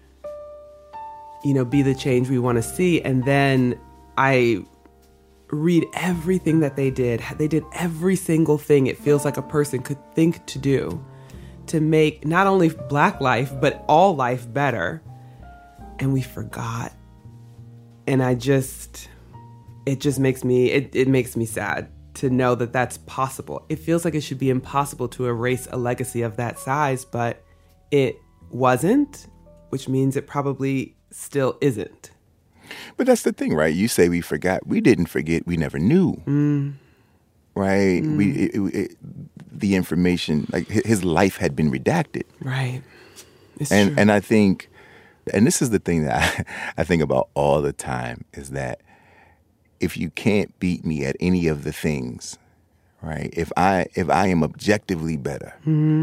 be the change we want to see. And then I read everything that they did. They did every single thing it feels like a person could think to do to make not only Black life, but all life better. And we forgot. And it just makes me sad to know that that's possible. It feels like it should be impossible to erase a legacy of that size, but it wasn't, which means it probably still isn't. But that's the thing, right? You say we forgot. We didn't forget. We never knew. right? The information, like his life had been redacted. Right. It's true. And I think, and this is the thing that I think about all the time, is that if you can't beat me at any of the things, right? If I am objectively better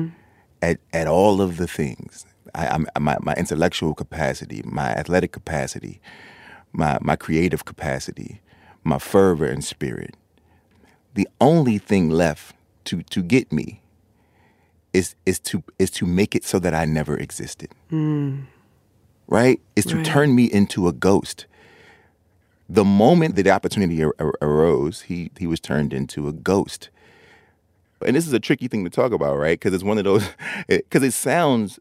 at all of the things, my intellectual capacity, my athletic capacity, my creative capacity, my fervor and spirit, the only thing left to get me is to make it so that I never existed. Right? Is to turn me into a ghost. The moment that the opportunity arose, he was turned into a ghost. And this is a tricky thing to talk about, right? Because it's one of those, because it sounds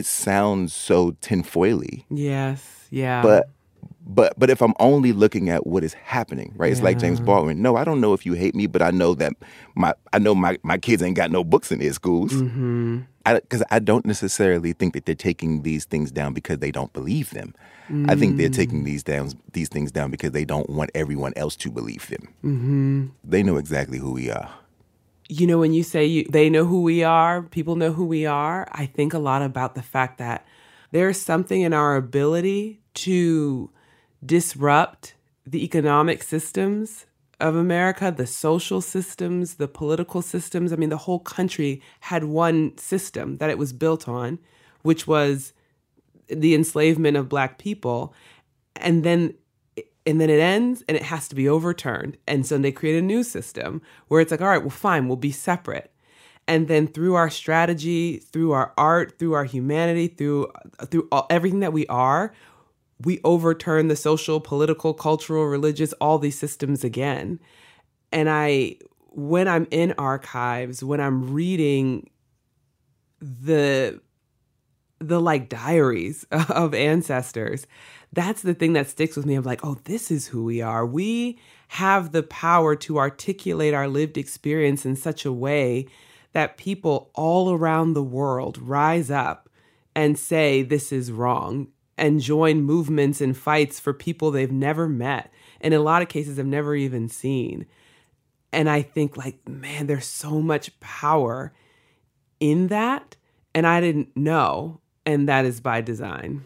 so tinfoily. Yes, yeah. But if I'm only looking at what is happening, right? It's like James Baldwin. No, I don't know if you hate me, but I know that my kids ain't got no books in their schools. Because I don't necessarily think that they're taking these things down because they don't believe them. I think they're taking these things down because they don't want everyone else to believe them. They know exactly who we are. You know, when you say they know who we are, people know who we are, I think a lot about the fact that there's something in our ability to disrupt the economic systems of America, the social systems, the political systems. I mean, the whole country had one system that it was built on, which was the enslavement of Black people. And then it ends and it has to be overturned. And so they create a new system where it's like, all right, well, fine, we'll be separate. And then through our strategy, through our art, through our humanity, through everything that we are, we overturn the social, political, cultural, religious, all these systems again. And when I'm in archives, when I'm reading the like diaries of ancestors, that's the thing that sticks with me. I'm like, oh, this is who we are. We have the power to articulate our lived experience in such a way that people all around the world rise up and say this is wrong, and join movements and fights for people they've never met, and in a lot of cases have never even seen. And I think, like, man, there's so much power in that, and I didn't know, and that is by design.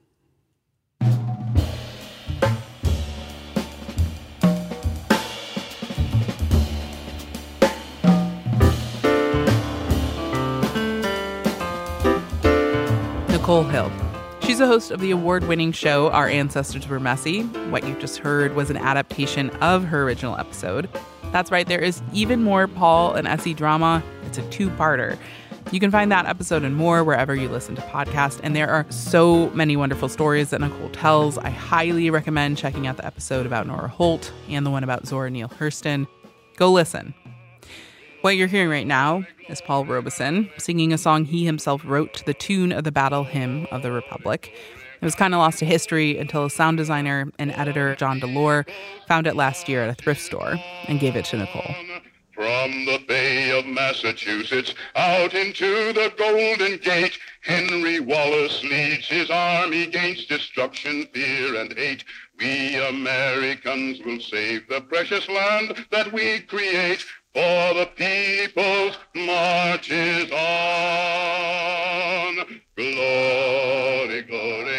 Nicole Hill. She's a host of the award-winning show Our Ancestors Were Messy. What you just heard was an adaptation of her original episode. That's right, there is even more Paul and Essie drama. It's a two-parter. You can find that episode and more wherever you listen to podcasts, and there are so many wonderful stories that Nicole tells. I highly recommend checking out the episode about Nora Holt and the one about Zora Neale Hurston. Go listen. What you're hearing right now is Paul Robeson singing a song he himself wrote to the tune of the Battle Hymn of the Republic. It was kind of lost to history until a sound designer and editor, John Delore, found it last year at a thrift store and gave it to Nicole. From the Bay of Massachusetts out into the Golden Gate, Henry Wallace leads his army against destruction, fear, and hate. We Americans will save the precious land that we create, for the people's marches on. Glory, glory,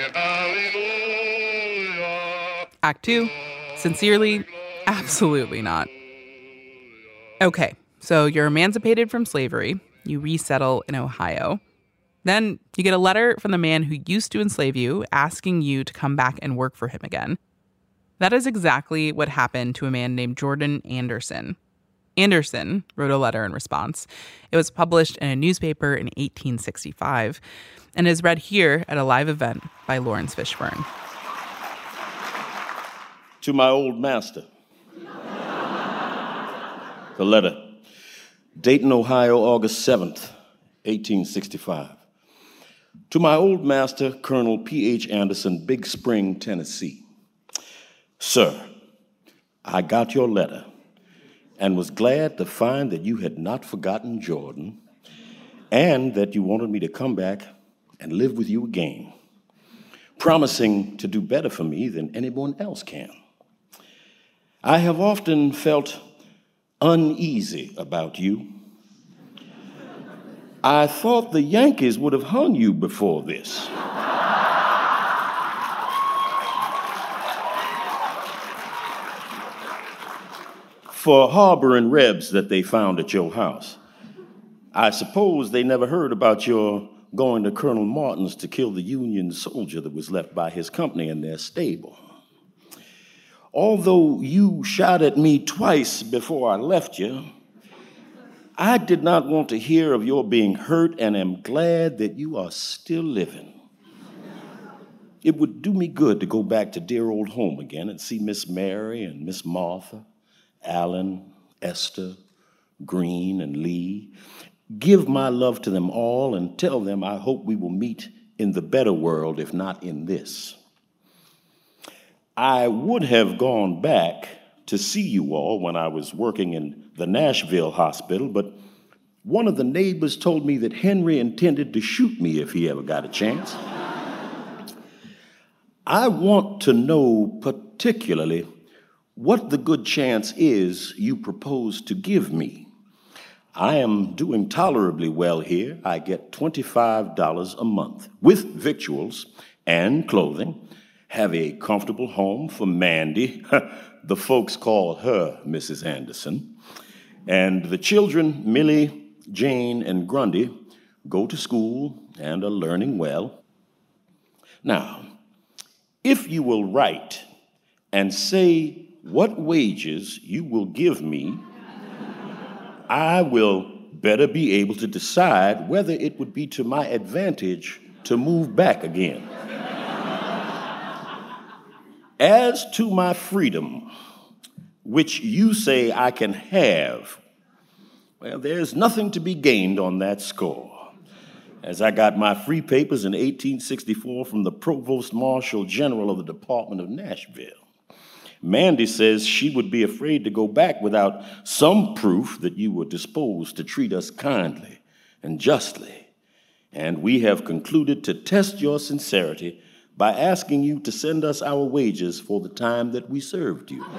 hallelujah. Act 2, sincerely, absolutely not. Okay, so you're emancipated from slavery. You resettle in Ohio. Then you get a letter from the man who used to enslave you asking you to come back and work for him again. That is exactly what happened to a man named Jordan Anderson. Anderson wrote a letter in response. It was published in a newspaper in 1865 and is read here at a live event by Lawrence Fishburne. To my old master. The letter. Dayton, Ohio, August 7th, 1865. To my old master, Colonel P.H. Anderson, Big Spring, Tennessee. Sir, I got your letter and was glad to find that you had not forgotten Jordan and that you wanted me to come back and live with you again, promising to do better for me than anyone else can. I have often felt uneasy about you. I thought the Yankees would have hung you before this. For harboring Rebs that they found at your house. I suppose they never heard about your going to Colonel Martin's to kill the Union soldier that was left by his company in their stable. Although you shot at me twice before I left you, I did not want to hear of your being hurt and am glad that you are still living. It would do me good to go back to dear old home again and see Miss Mary and Miss Martha, Alan, Esther, Green, and Lee. Give my love to them all and tell them I hope we will meet in the better world, if not in this. I would have gone back to see you all when I was working in the Nashville hospital, but one of the neighbors told me that Henry intended to shoot me if he ever got a chance. I want to know particularly what the good chance is you propose to give me. I am doing tolerably well here. I get $25 a month with victuals and clothing, have a comfortable home for Mandy. The folks call her Mrs. Anderson. And the children, Millie, Jane, and Grundy, go to school and are learning well. Now, if you will write and say what wages you will give me, I will better be able to decide whether it would be to my advantage to move back again. As to my freedom, which you say I can have, well, there's nothing to be gained on that score, as I got my free papers in 1864 from the Provost Marshal General of the Department of Nashville. Mandy says she would be afraid to go back without some proof that you were disposed to treat us kindly and justly, and we have concluded to test your sincerity by asking you to send us our wages for the time that we served you.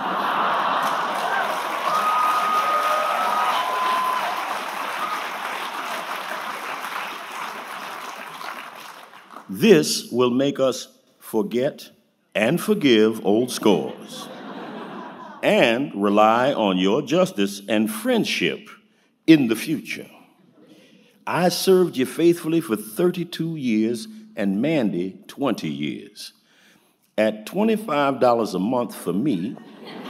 This will make us forget and forgive old scores and rely on your justice and friendship in the future. I served you faithfully for 32 years and Mandy 20 years. At $25 a month for me,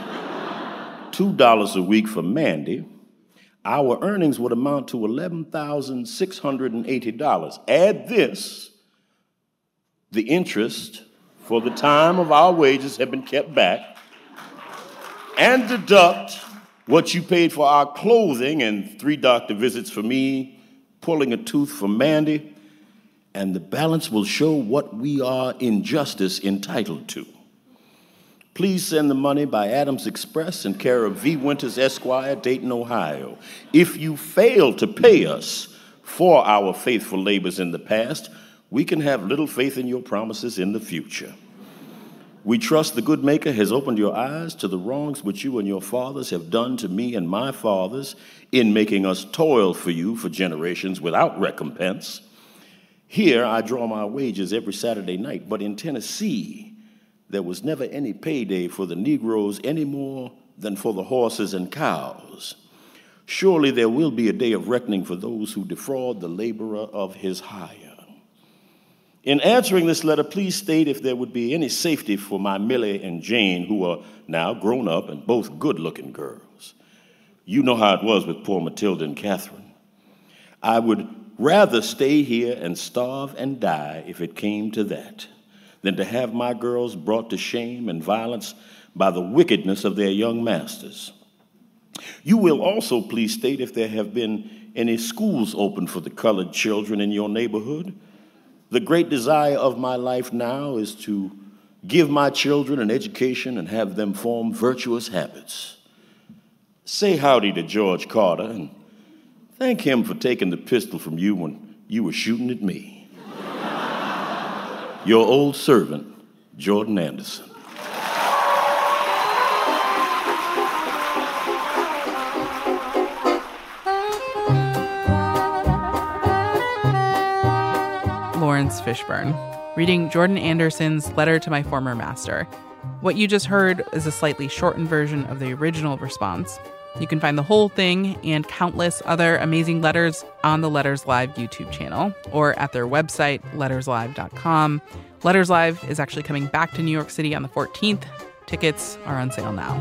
$2 a week for Mandy, our earnings would amount to $11,680. Add this, the interest for the time of our wages have been kept back, and deduct what you paid for our clothing and 3 doctor visits for me, pulling a tooth for Mandy, and the balance will show what we are in justice entitled to. Please send the money by Adams Express in care of V. Winters, Esquire, Dayton, Ohio. If you fail to pay us for our faithful labors in the past, we can have little faith in your promises in the future. We trust the good Maker has opened your eyes to the wrongs which you and your fathers have done to me and my fathers in making us toil for you for generations without recompense. Here I draw my wages every Saturday night, but in Tennessee, there was never any payday for the Negroes any more than for the horses and cows. Surely there will be a day of reckoning for those who defraud the laborer of his hire. In answering this letter, please state if there would be any safety for my Millie and Jane, who are now grown up and both good-looking girls. You know how it was with poor Matilda and Catherine. I would rather stay here and starve and die if it came to that, than to have my girls brought to shame and violence by the wickedness of their young masters. You will also please state if there have been any schools open for the colored children in your neighborhood. The great desire of my life now is to give my children an education and have them form virtuous habits. Say howdy to George Carter and thank him for taking the pistol from you when you were shooting at me. Your old servant, Jordan Anderson. Laurence Fishburne, reading Jordan Anderson's Letter to My Former Master. What you just heard is a slightly shortened version of the original response. You can find the whole thing and countless other amazing letters on the Letters Live YouTube channel or at their website, letterslive.com. Letters Live is actually coming back to New York City on the 14th. Tickets are on sale now.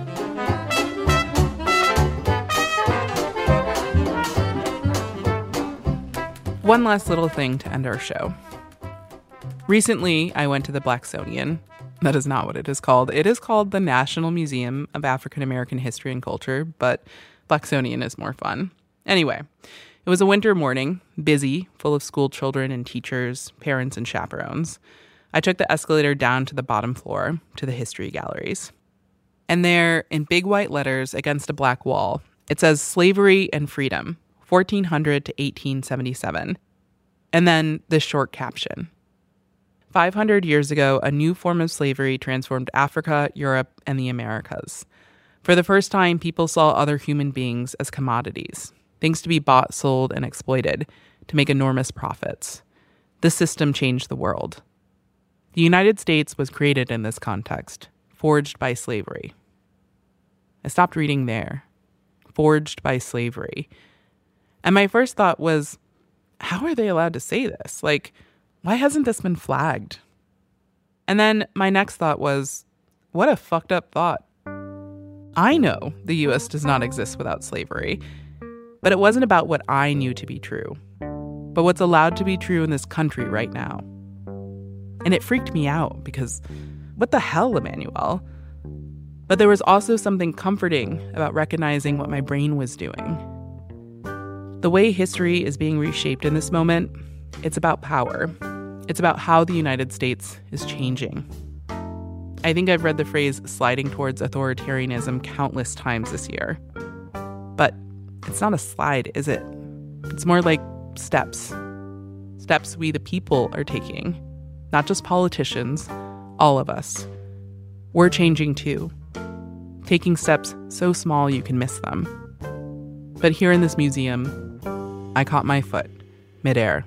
One last little thing to end our show. Recently, I went to the Blacksonian. That is not what it is called. It is called the National Museum of African American History and Culture, but Blacksonian is more fun. Anyway, it was a winter morning, busy, full of school children and teachers, parents and chaperones. I took the escalator down to the bottom floor, to the history galleries. And there, in big white letters against a black wall, it says Slavery and Freedom, 1400 to 1877. And then this short caption. 500 years ago, a new form of slavery transformed Africa, Europe, and the Americas. For the first time, people saw other human beings as commodities, things to be bought, sold, and exploited to make enormous profits. This system changed the world. The United States was created in this context, forged by slavery. I stopped reading there. Forged by slavery. And my first thought was, how are they allowed to say this? Like, why hasn't this been flagged? And then my next thought was, what a fucked up thought. I know the U.S. does not exist without slavery, but it wasn't about what I knew to be true, but what's allowed to be true in this country right now. And it freaked me out because what the hell, Emmanuel? But there was also something comforting about recognizing what my brain was doing. The way history is being reshaped in this moment, it's about power. It's about how the United States is changing. I think I've read the phrase sliding towards authoritarianism countless times this year. But it's not a slide, is it? It's more like steps. Steps we the people are taking. Not just politicians, all of us. We're changing too. Taking steps so small you can miss them. But here in this museum, I caught my foot midair.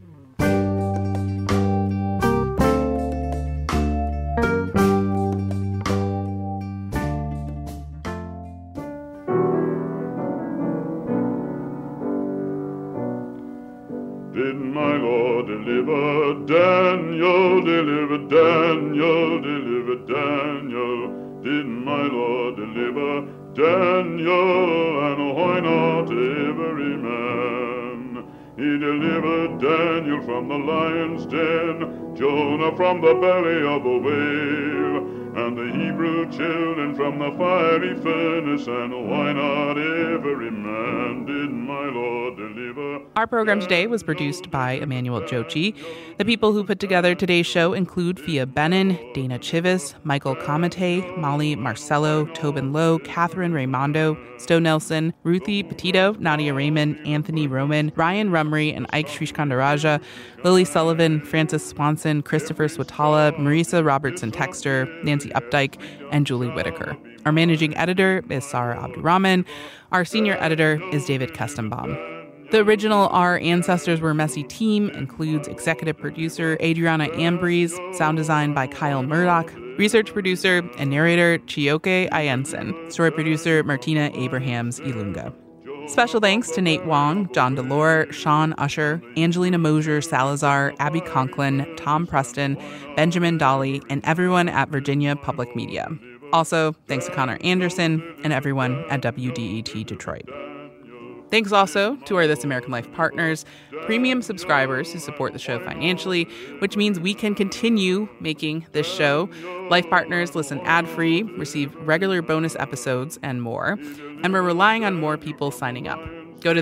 Did my Lord deliver Daniel, deliver Daniel, deliver Daniel? Did my Lord deliver Daniel, and why not every man? He delivered Daniel from the lion's den, Jonah from the belly of a whale, and the Hebrew children from the fiery furnace, and why not every man did my Lord deliver? Our program today was produced by Emmanuel Jochi. The people who put together today's show include Fia Benin, Dana Chivas, Michael Comite, Molly Marcello, Tobin Lowe, Catherine Raimondo, Stowe Nelson, Ruthie Petito, Nadia Raymond, Anthony Roman, Ryan Rumry, and Ike Srishkandaraja, Lily Sullivan, Francis Swanson, Christopher Swatala, Marisa Robertson-Texter, Nancy Updike, and Julie Whitaker. Our managing editor is Sarah Abdurrahman. Our senior editor is David Kestenbaum. The original Our Ancestors Were Messy team includes executive producer Adriana Ambrose, sound design by Kyle Murdoch, research producer and narrator Chioke Ayensen, story producer Martina Abrahams Ilunga. Special thanks to Nate Wong, John Delore, Sean Usher, Angelina Mosier Salazar, Abby Conklin, Tom Preston, Benjamin Dolly, and everyone at Virginia Public Media. Also, thanks to Connor Anderson and everyone at WDET Detroit. Thanks also to our This American Life partners, premium subscribers who support the show financially, which means we can continue making this show. Life partners listen ad-free, receive regular bonus episodes, and more. And we're relying on more people signing up. Go to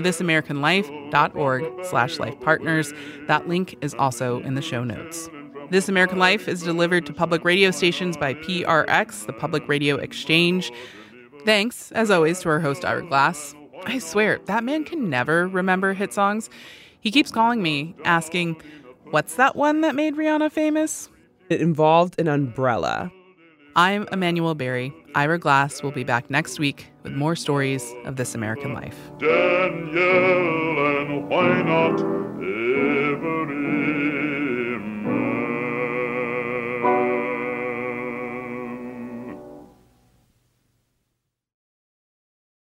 thisamericanlife.org/lifepartners. That link is also in the show notes. This American Life is delivered to public radio stations by PRX, the Public Radio Exchange. Thanks, as always, to our host, Ira Glass. I swear, that man can never remember hit songs. He keeps calling me, asking, what's that one that made Rihanna famous? It involved an umbrella. I'm Emmanuel Berry. Ira Glass will be back next week with more stories of This American Life. Daniel, and why not